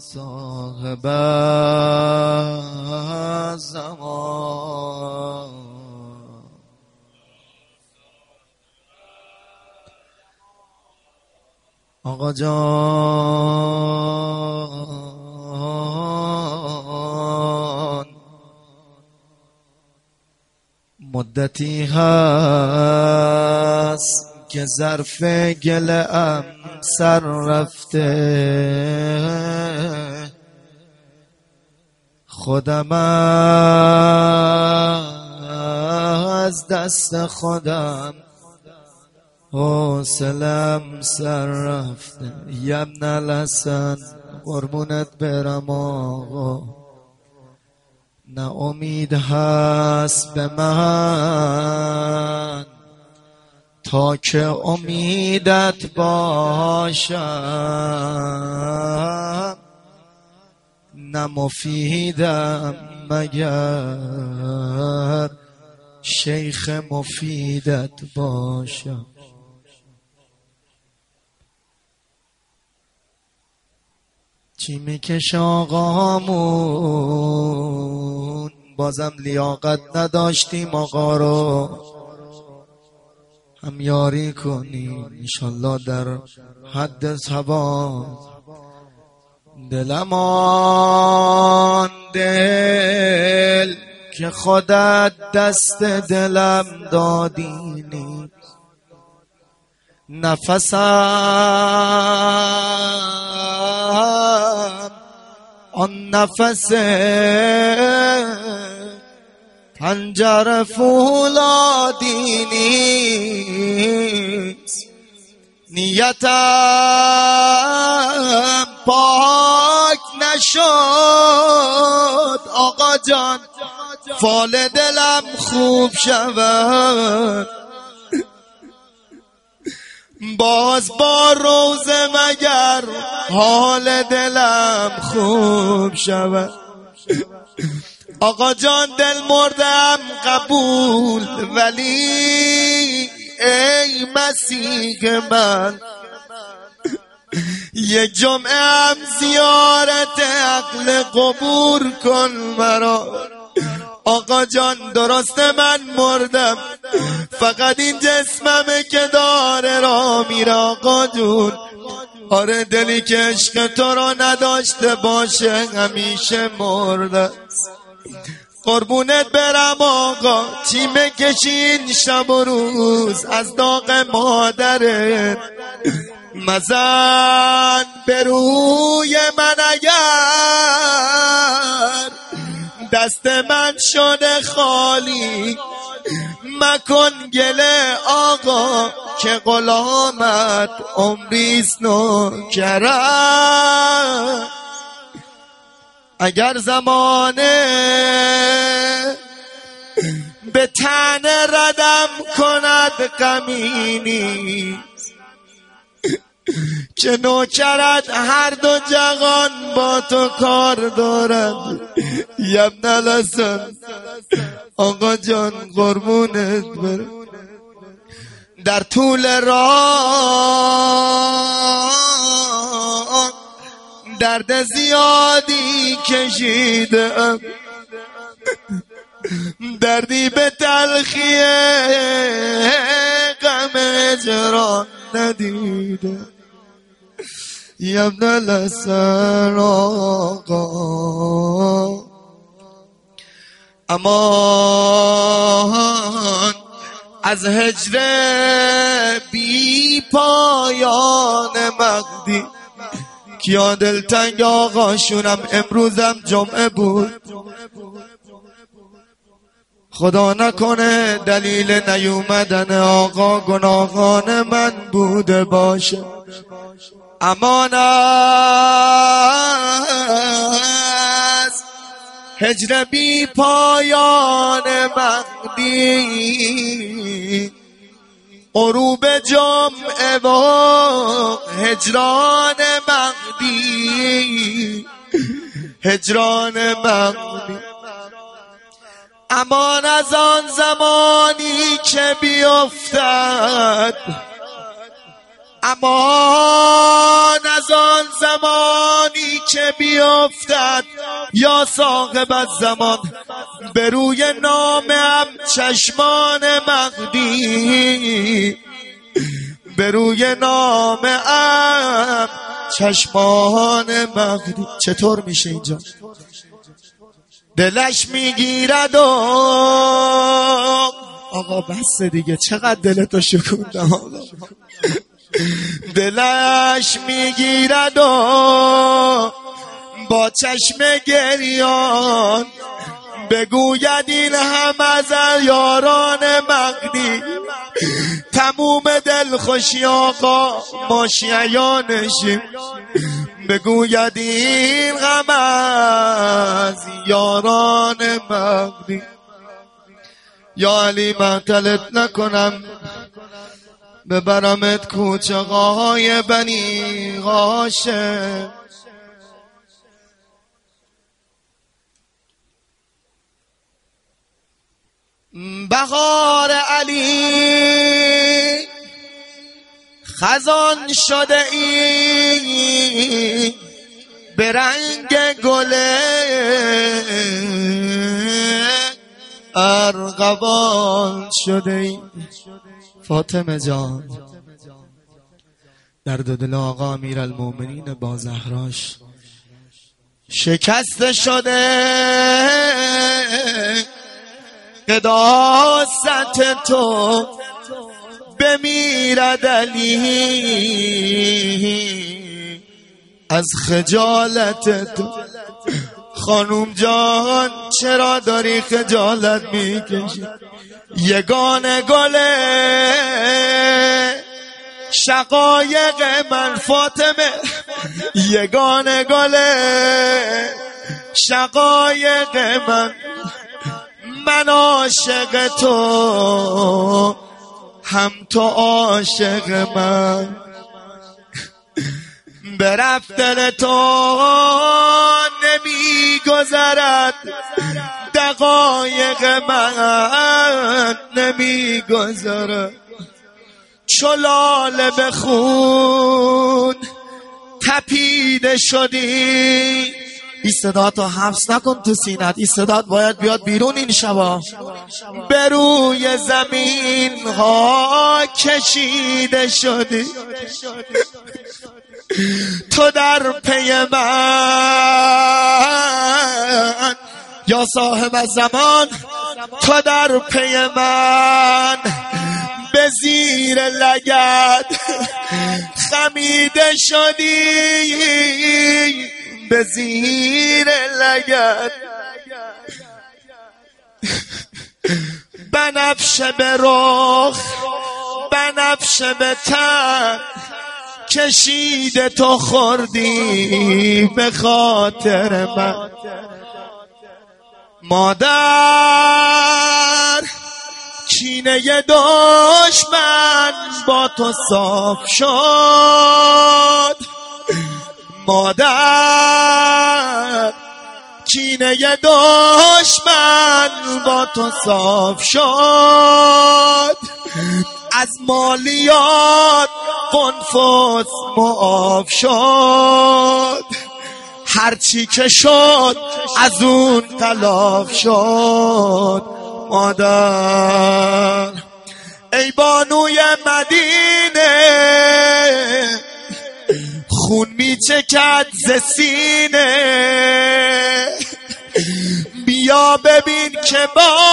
صاحب زمان آقا جان مدتی هست که ظرف گله‌ام سر رفته خودم از دست خودم حوصله‌ام سر رفته یبن الحسن قربونت برم آقا نه امید هست به من تا که امیدت باشم نه مفیدم مگر شیخ مفیدت باشم. چی میکش آقامون بازم لیاقت نداشتیم آقا رو هم یاری کنیم انشالله در حد ثواب. دلم آن دل که خودت دست دلم دادی نیست نفسم آن نفس پنجره فولادی نیست نیتم پاک نشد آقا جان فال دلم خوب شود باز با روزه مگر حال دلم خوب شود. آقا جان دل مردم قبول ولی ای مسیح من یک جمعه هم زیارت عقل قبور کن مرا. آقا جان درست من مردم فقط این جسممه که داره را میره آقا جون. آره دلی که عشق تو را نداشته باشه همیشه مرده. قربونت برم آقا چی میکشین شب و روز از داغ مادرت مزن به روی من اگر دست من شده خالی مکن گله آقا که غلامت عمریست نوکرم. اگر زمانه به تن ردم کند غمی نیست که نوکرت هر دو جهان با تو کار دارد یبن الحسن. آقا جان قربونت برم در طول راه درد زیادی کشیدم دردی به تلخی غم هجران ندیدم یبن الحسن آقا. امان از هجر بی پایان مقدی کیا دلتنگ آقا شونم امروزم جمعه بود خدا نکنه دلیل نیومدن آقا گناهان من بوده باشه. امان از هجر بی پایان مقدی غروب جمعه و هجران مقدی هجران مقدی. امان از آن زمانی که بیفتد امان از آن زمانی که بیفتد یا صاحب الزمان به روی نامم چشمان مهدی، به روی نامم چشمان مهدی. چطور میشه اینجا؟ دلش میگیرد و آقا بس دیگه، چقدر دلتو شکوندم آقا. دلش میگیرد و با چشم گریان بگوید این هم از یاران مهدی. تموم دل خوشی آقا ما شیعیانشیم، بگوید این غم از یاران مهدی. یا علی معطلت نکنم ببرمت کوچه های بنی هاشم. بهار علی خزان شده ای به رنگ گل ارغوان شده ای. فاطمه جان درد دل آقا امیرالمومنین با زهراش شکسته شده، قداست تو بمیرد علی از خجالت تو. خانوم جان چرا داری خجالت میکشی؟ یگانه گله شقایق من فاطمه، یگانه گله شقایق من عاشق تو هم تو عاشق من. به رفتن تو نمی گذرد دقایق من، نمی گذرد چو لاله به خون تپیده شدی. این صدات رو حبس نکن تو سینت، این صدات باید بیاد بیرون این شبا. به روی زمین ها کشیده شدی تو در پی من یا صاحب الزمان، تو در پی من به زیر لگد خمیده شدی، به زیر لگد بنفشه به رخ بنفشه به تن کشیده تو خوردی به خاطر من. مادر کینه دشمن با تو صاف شد، مادر کینه دشمن با تو صاف شد. از مالیات قنفس معاف شد، هرچی که شد از اون تلاف شد. مادر ای بانوی مدینه خون میچکد ز سینه، بیا ببین که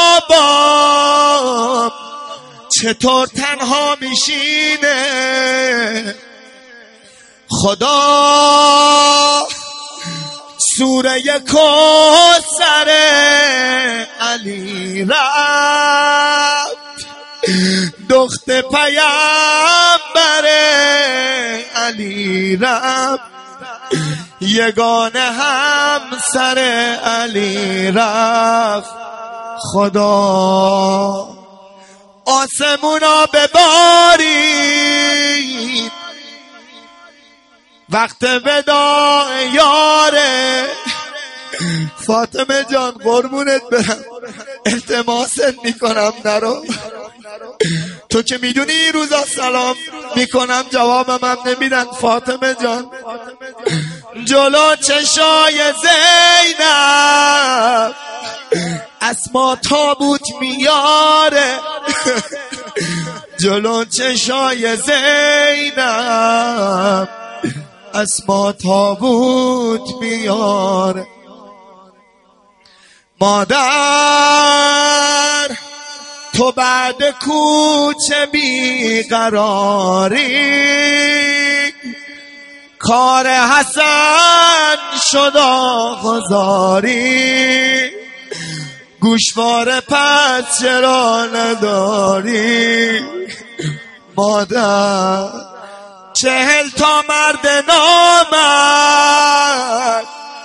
بابا چطور تنها میشینه. خدا سوره کوثر علی رفت، دخت پیامبر علی رفت، یگانه همسر علی رفت. خدا آسمونا ببارید وقت وداع یاره. فاطمه جان قربونت برم، التماست میکنم نرو، تو که میدونی روزا سلام میکنم جوابم هم نمیدن. فاطمه جان جلو چشای زینب اسما تابوت میاره، جلو چشای زینب اسما تابوت میاره. مادر تو بعد کوچه بیقراری، کار حسن شد آغازاری، گوشواره پس چرا نداری؟ مادر 40 تا مرد نامرد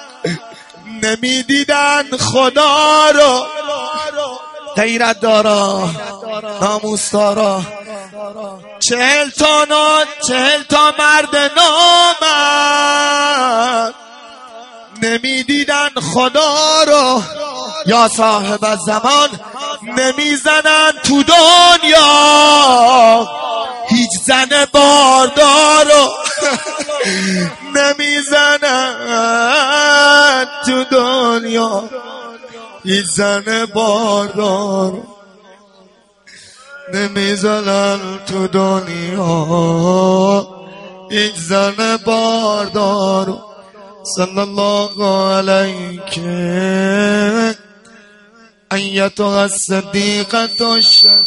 نمیدیدن خدا رو، غیرت دارا ناموس دارا. 40 تا مرد نامرد نمیدیدن خدا رو، یا صاحب الزمان نمیزنن تو دنیا هیچ زن باردار رو، نمیزنن تو دنیا هیچ زن باردار، نمیزنن تو دنیا هیچ زن باردار. صلی الله علیک ایتها الصدیقة الشریفة.